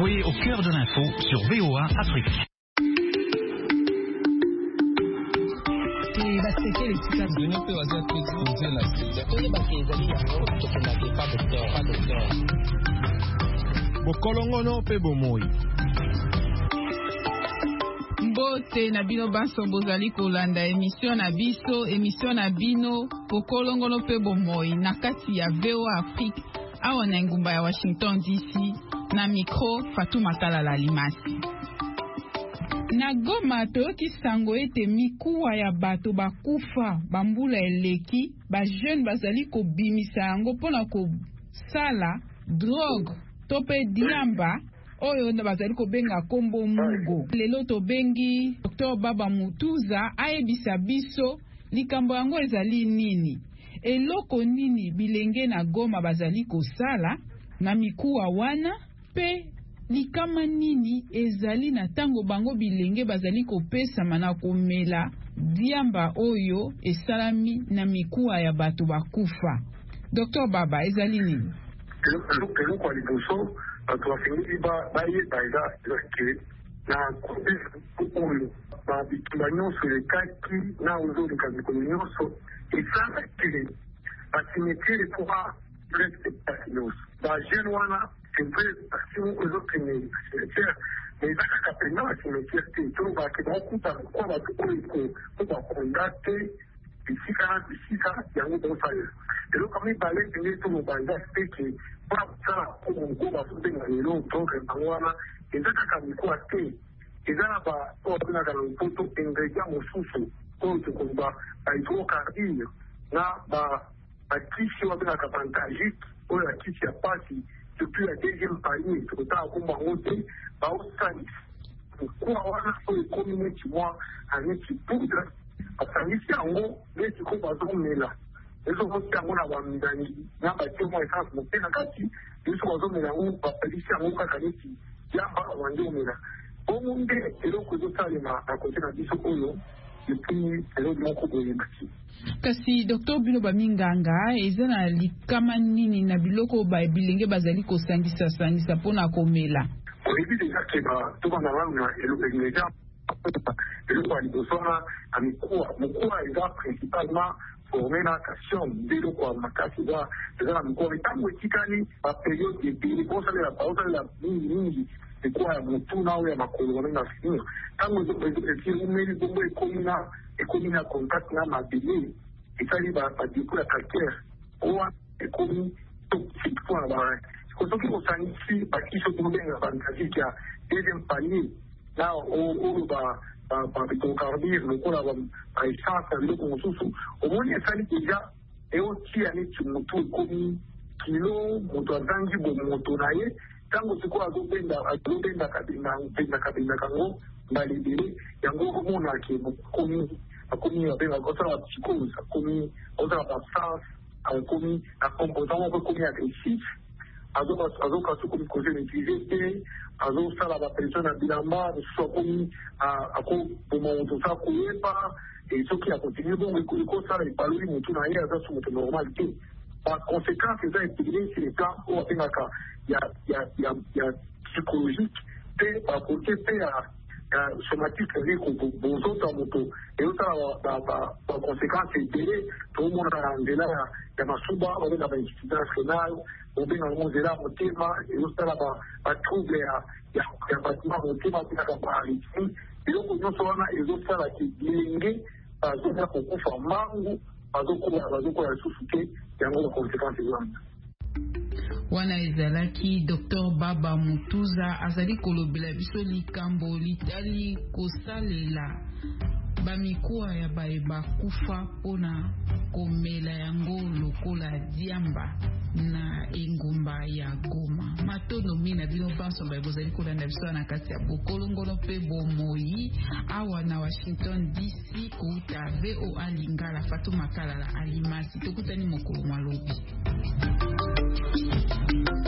Soyez au cœur de l'info sur VOA Afrique. Bokolongono pe bomoi. Mbote na bino banso bozali kolanda émission na bino Bokolongono pe bomoi na kati ya VOA Afrique awa na ngumba ya Washington DC na micro Fatuma Kalala Limasi. Na Goma toyoki sango ete mikuwa ya bato bakufa bambula eleki ba jeune bazali kobimisa yango pona kosala drogue tope diamba oyo na bazali kobenga kombo mugo. Lelo tobengi Dr. Baba Mutuza ayebisa biso likambo yango ezali nini, eloko nini bilenge na Goma bazali kosala na mikuwa wana, pe likama nini ezali na tango bango bilenge bazali kopesa mana komela diamba oyo esalami na mikuwa ya bato bakufa. Dr. Baba, ezali nini? Kelo kwa liboso bato basengi bayeba eza ke na oyo babitumba nyonso ekaki na ozoleka mikolo nyonso esala ke basimetiere poa respectasi nyonso bajeune wana sempre basimo ezokende basimetiere mais eza kaka mpenza basimetiere te to bake bakuta kwa bato oyo po bakonda te bisika na bisika yango bosalela eloko mibale ndenge to mobanza teke mpona kosala komongo bazobenga lelo programe bango wana eza kaka mikuwa te, eza na oyo babengaka na lopoto ingredient mosusu oyo tokoloba bahydrocarbure na bakisi oyo babengaka bantagite oyo bakisi ya pasi depuis ya deuxième palier tokotala kombo yango te baosalisa mikuwa wana oyo ekomi neti mwa aneti poudre basangisi yango neti ko bazomela ezokotia yango na bamidani na batie mwa essence moke na kati biso bazomela yango bapelisi yango kaka neti yamba wande omela bongo nde eloko ezosalema na kote na biso oyo depuis eloko moko boye basi. Kasi Dr. Bilo Baminganga eza na likama nini na biloko bilenge bazali kosangisa mpona komela? Oyebi deja ke tobanda nanu na eloko ingredient eloko ya liboso na mikuwa eza principalement formé na calcium nde eloko ya makasi eza na mikuwa ntango etikali baperiode ebele baosalela mingi mikuwa ya motu na oyo ya makolo babenga finir ntango umeli bongo ekomi na contact na mabele esali badeko ya calcaire oyo ekomi toxique mpona ba soki osangisi bakisi okobenga bantagike ya deuxième palier na oyo bahydrocarbure lokola baessence ya biloko mosusu omoni esali deja eotia neti motu ekomi kilo moto azangi bomoto na ye ntango sikoyo azobendaka yango mbala ebele yango omonake akomi babengaka osala psychose akomi osala basens akomi na composant moko ekomi agressif azoka sokomi conseil d'utiliser te azosala bapression na bilamba mosusu akomi akoboma moto osa koyeba soki akontinue bongo ekosala epaloli motu na ye aza so moto normal te baconséquence eza epidémie sur le plan oyo abengaka ya psychologique te bakote mpe ya somatique ezali bozota moto ezosala baconséquence ebele toomona na nzela ya masuba babenga bainsuffisance rénale obenga yango nzela ya motema ezosala batrouble ya batima motema abengaka baarythmie eloko nyonso wana ezosala ke bilenge bazoya kokufa mbangu bazokola lisusu te yango baconséquence ezwana wana ezalaki Dr. Baba Mutuza azali kolobela biso likambo litali kosalela bamikuwa ya bakufa mpona komela yango lokola diamba na engumba ya Goma. Matondo mina bino banso bozali kolanda biso na kati ya Bokolongono pe bomoi awa na Washington DC kuta VOA Lingala Fatuma Kalala Alimasi tokutani mokolo malobi.